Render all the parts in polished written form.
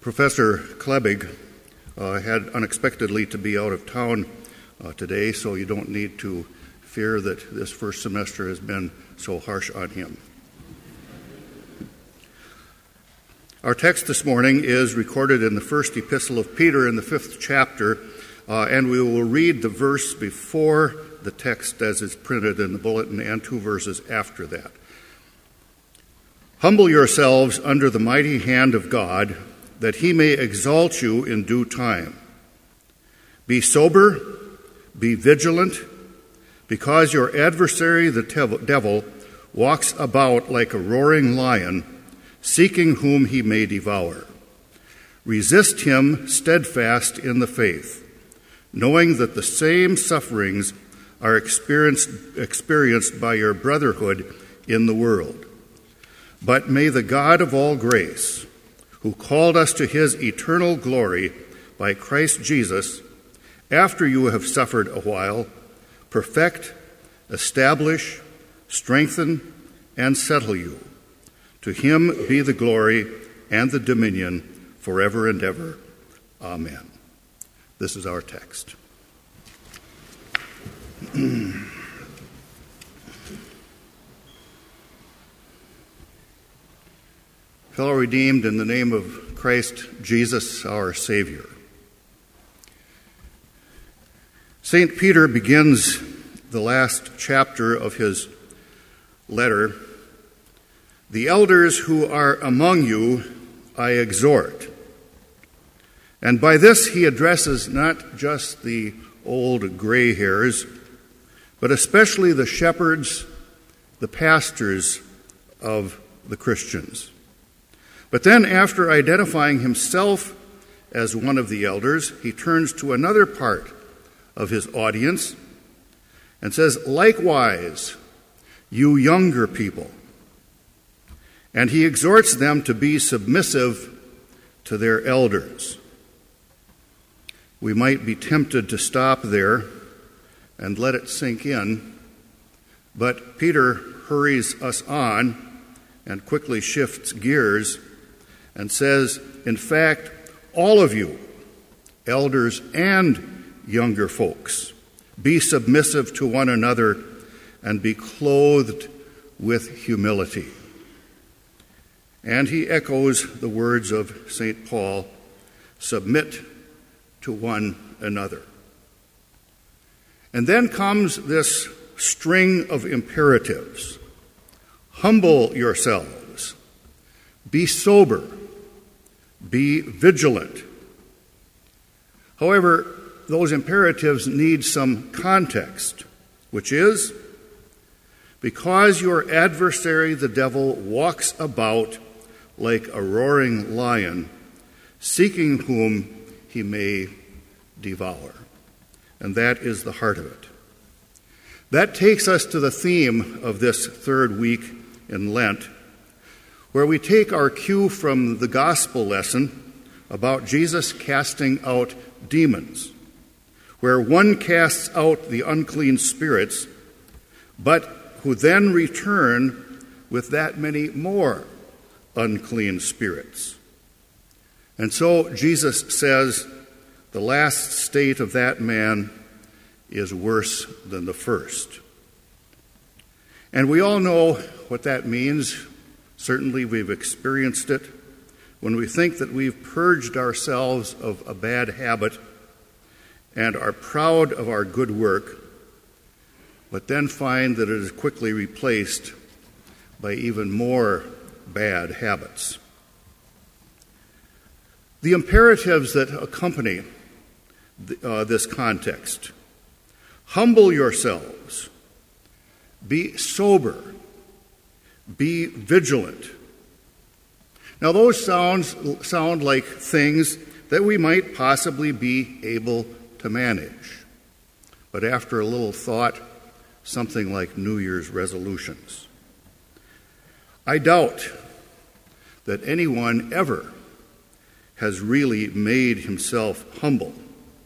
Professor Klebig had unexpectedly to be out of town today, so you don't need to fear that this first semester has been so harsh on him. Our text this morning is recorded in the first epistle of Peter in the 5th chapter, and we will read the verse before the text as is printed in the bulletin and 2 verses after that. Humble yourselves under the mighty hand of God, that he may exalt you in due time. Be sober, be vigilant, because your adversary, the devil, walks about like a roaring lion, seeking whom he may devour. Resist him steadfast in the faith, knowing that the same sufferings are experienced by your brotherhood in the world. But may the God of all grace, who called us to his eternal glory by Christ Jesus, after you have suffered a while, perfect, establish, strengthen, and settle you. To him be the glory and the dominion forever and ever. Amen. This is our text. Fellow redeemed, in the name of Christ Jesus, our Savior. St. Peter begins the last chapter of his letter. The elders who are among you I exhort. And by this he addresses not just the old gray hairs, but especially the shepherds, the pastors of the Christians. But then, after identifying himself as one of the elders, he turns to another part of his audience and says, likewise, you younger people. And he exhorts them to be submissive to their elders. We might be tempted to stop there and let it sink in, but Peter hurries us on and quickly shifts gears and says, in fact, all of you, elders and younger folks, be submissive to one another and be clothed with humility. And he echoes the words of St. Paul, submit to one another. And then comes this string of imperatives. Humble yourselves, be sober, be vigilant. However, those imperatives need some context, which is, because your adversary, the devil, walks about like a roaring lion, seeking whom he may devour. And that is the heart of it. That takes us to the theme of this third week in Lent, where we take our cue from the gospel lesson about Jesus casting out demons, where one casts out the unclean spirits, but who then return with that many more unclean spirits. And so Jesus says the last state of that man is worse than the first. And we all know what that means. Certainly we've experienced it when we think that we've purged ourselves of a bad habit and are proud of our good work, but then find that it is quickly replaced by even more bad habits. The imperatives that accompany this context: humble yourselves, be sober, be vigilant. Now those sound like things that we might possibly be able to manage. But after a little thought, something like New Year's resolutions. I doubt that anyone ever has really made himself humble.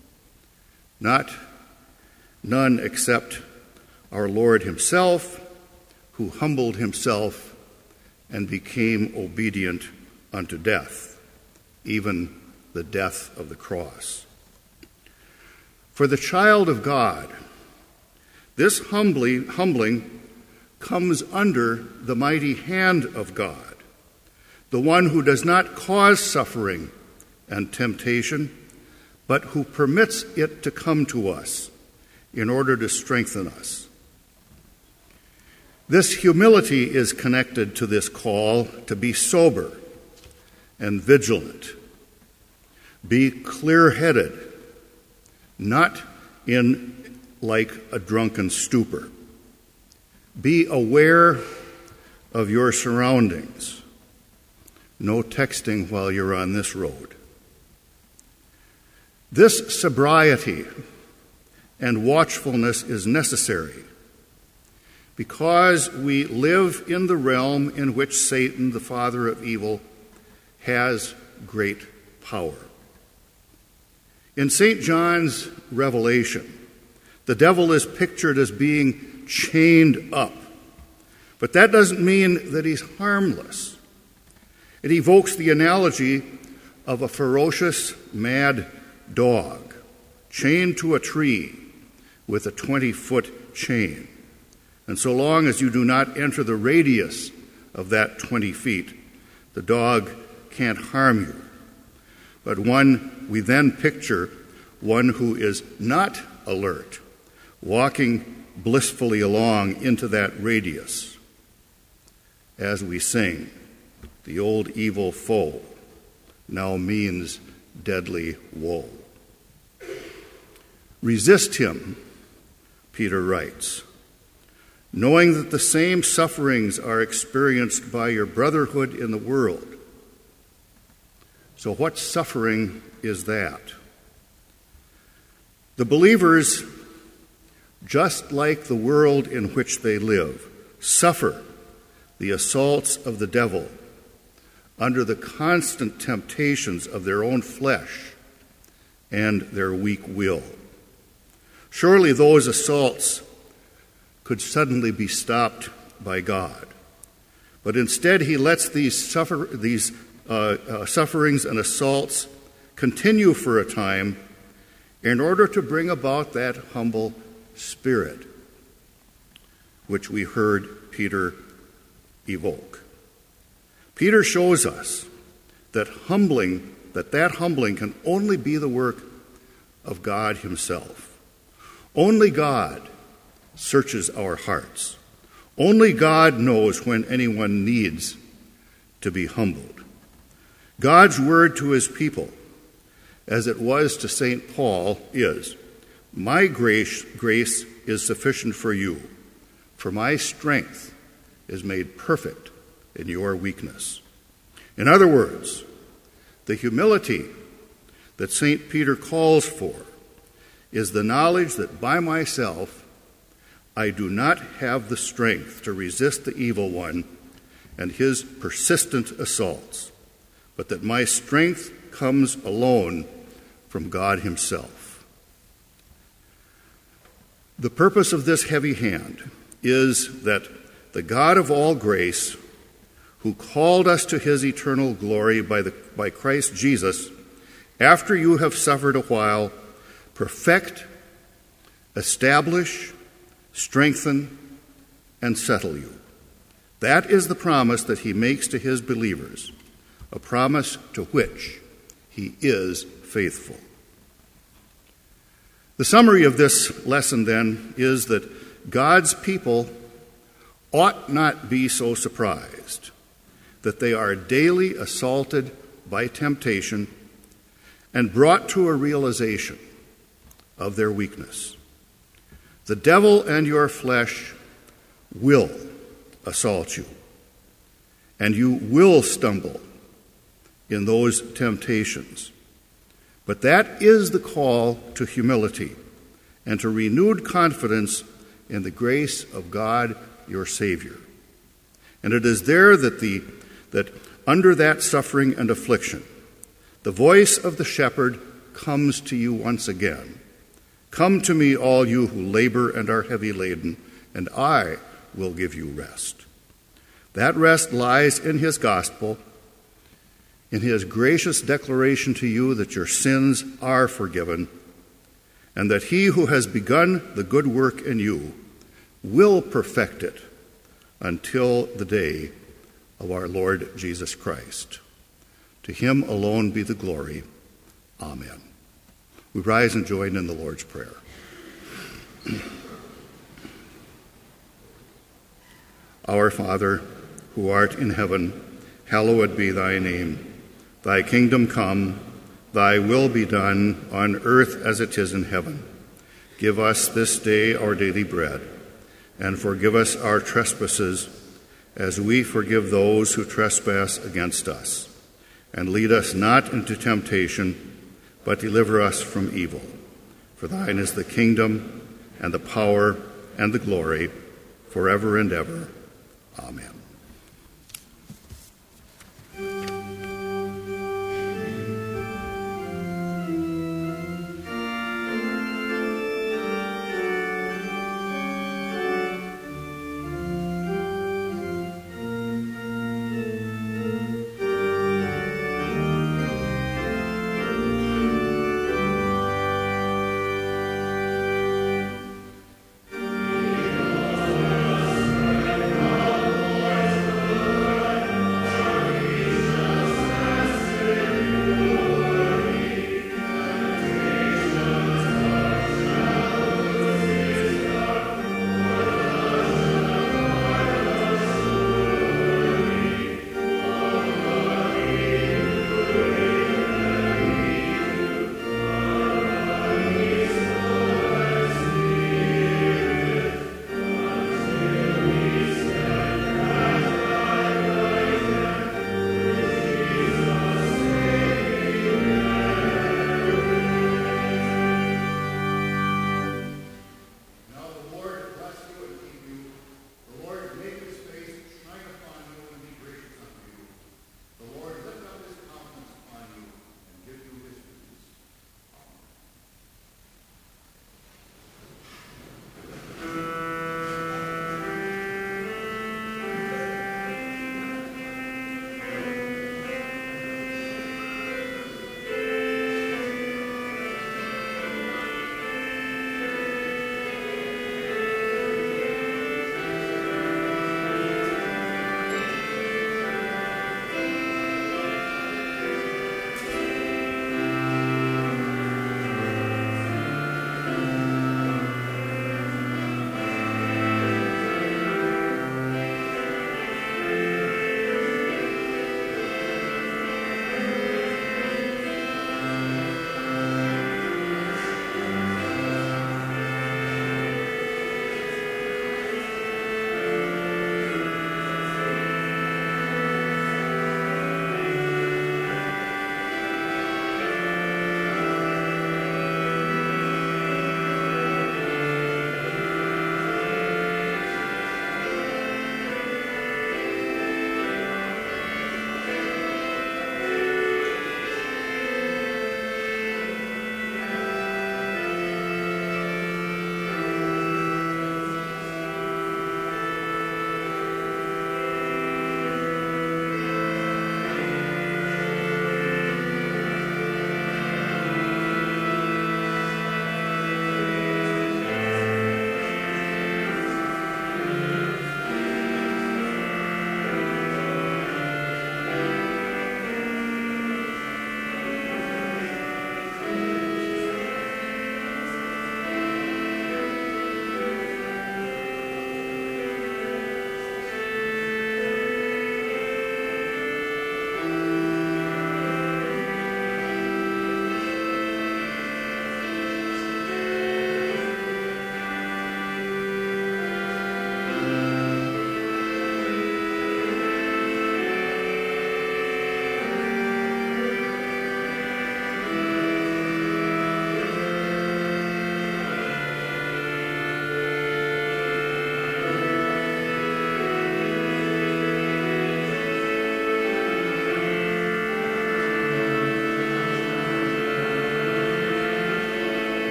None except our Lord himself, who humbled himself and became obedient unto death, even the death of the cross. For the child of God, this humbling comes under the mighty hand of God, the one who does not cause suffering and temptation, but who permits it to come to us in order to strengthen us. This humility is connected to this call to be sober and vigilant. Be clear-headed, not in like a drunken stupor. Be aware of your surroundings. No texting while you're on this road. This sobriety and watchfulness is necessary because we live in the realm in which Satan, the father of evil, has great power. In St. John's Revelation, the devil is pictured as being chained up, but that doesn't mean that he's harmless. It evokes the analogy of a ferocious, mad dog chained to a tree with a 20-foot chain. And so long as you do not enter the radius of that 20 feet, the dog can't harm you. But we then picture one who is not alert, walking blissfully along into that radius. As we sing, the old evil foe now means deadly woe. Resist him, Peter writes, knowing that the same sufferings are experienced by your brotherhood in the world. So what suffering is that? The believers, just like the world in which they live, suffer the assaults of the devil under the constant temptations of their own flesh and their weak will. Surely those assaults could suddenly be stopped by God. But instead, he lets these sufferings and assaults continue for a time in order to bring about that humble spirit which we heard Peter evoke. Peter shows us that that humbling can only be the work of God himself. Only God searches our hearts. Only God knows when anyone needs to be humbled. God's word to his people, as it was to St. Paul, is, "My grace is sufficient for you, for my strength is made perfect in your weakness." In other words, the humility that St. Peter calls for is the knowledge that by myself I do not have the strength to resist the evil one and his persistent assaults, but that my strength comes alone from God himself. The purpose of this heavy hand is that the God of all grace, who called us to his eternal glory by Christ Jesus, after you have suffered a while, perfect, establish, strengthen, and settle you. That is the promise that he makes to his believers, a promise to which he is faithful. The summary of this lesson, then, is that God's people ought not be so surprised that they are daily assaulted by temptation and brought to a realization of their weakness. The devil and your flesh will assault you, and you will stumble in those temptations. But that is the call to humility and to renewed confidence in the grace of God, your Savior. And it is there that under that suffering and affliction, the voice of the shepherd comes to you once again. "Come to me, all you who labor and are heavy laden, and I will give you rest." That rest lies in his gospel, in his gracious declaration to you that your sins are forgiven, and that he who has begun the good work in you will perfect it until the day of our Lord Jesus Christ. To him alone be the glory. Amen. We rise and join in the Lord's Prayer. Our Father, who art in heaven, hallowed be thy name. Thy kingdom come, thy will be done on earth as it is in heaven. Give us this day our daily bread, and forgive us our trespasses as we forgive those who trespass against us. And lead us not into temptation, but deliver us from evil. For thine is the kingdom, and the power, and the glory, forever and ever. Amen.